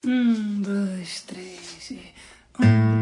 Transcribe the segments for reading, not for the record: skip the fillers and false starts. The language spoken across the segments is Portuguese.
Dois, três e...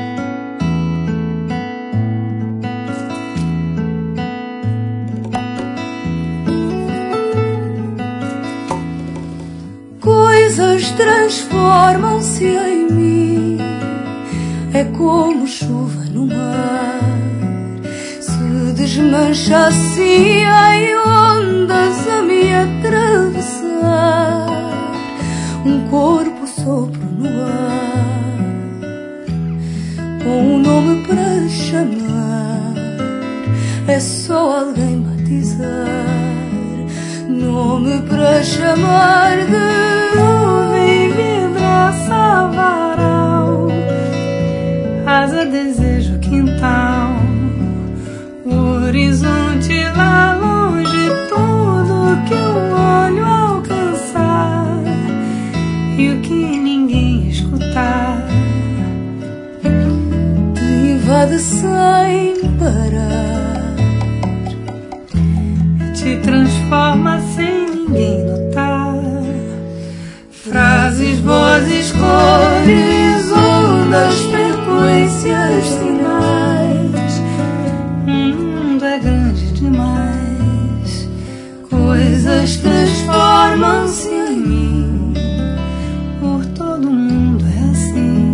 Coisas transformam-se em mim, é como chuva no mar, se desmancha assim em ondas a me atravessar. Um corpo sopro no ar, com um nome para chamar, é só alguém batizar. Nome para chamar de nuvem, vidraça, varal, asa, desejo, quintal, o horizonte lá longe, tudo que o olho alcançar e o que ninguém escutar te invade sem parar, te transforma sem ninguém notar. Frases, vozes, cores, ondas, frequências, sinais. O mundo é grande demais. Coisas transformam-se em mim. Por todo mundo é assim.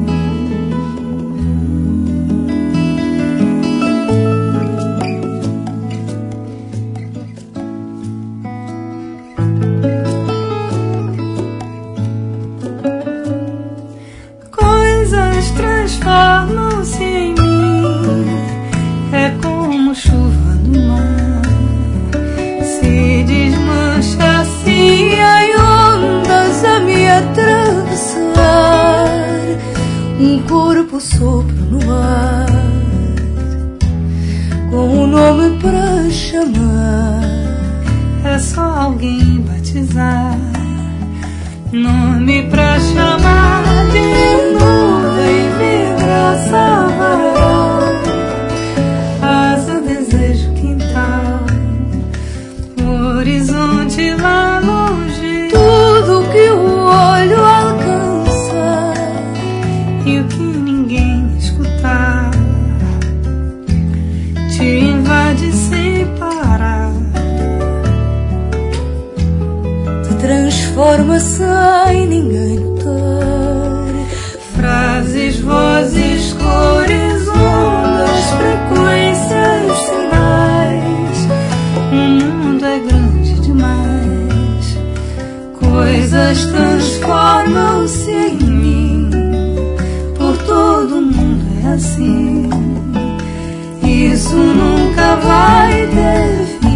Coisas transformam-se em mim, é como chuva no mar, se desmancha assim em ondas a me atravessar. Um corpo sopro no ar, com um nome para chamar, é só alguém batizar. Nome pra chamar de nuvem, vidraça, varal, asa, desejo, quintal, o horizonte lá longe, tudo que o olho alcançar e o que ninguém escutar te invade sem parar, te transforma sem ninguém notar. Frases, vozes, cores, ondas, frequências, sinais. O mundo é grande demais. Coisas transformam-se em mim. Por todo mundo é assim. Isso nunca vai ter fim.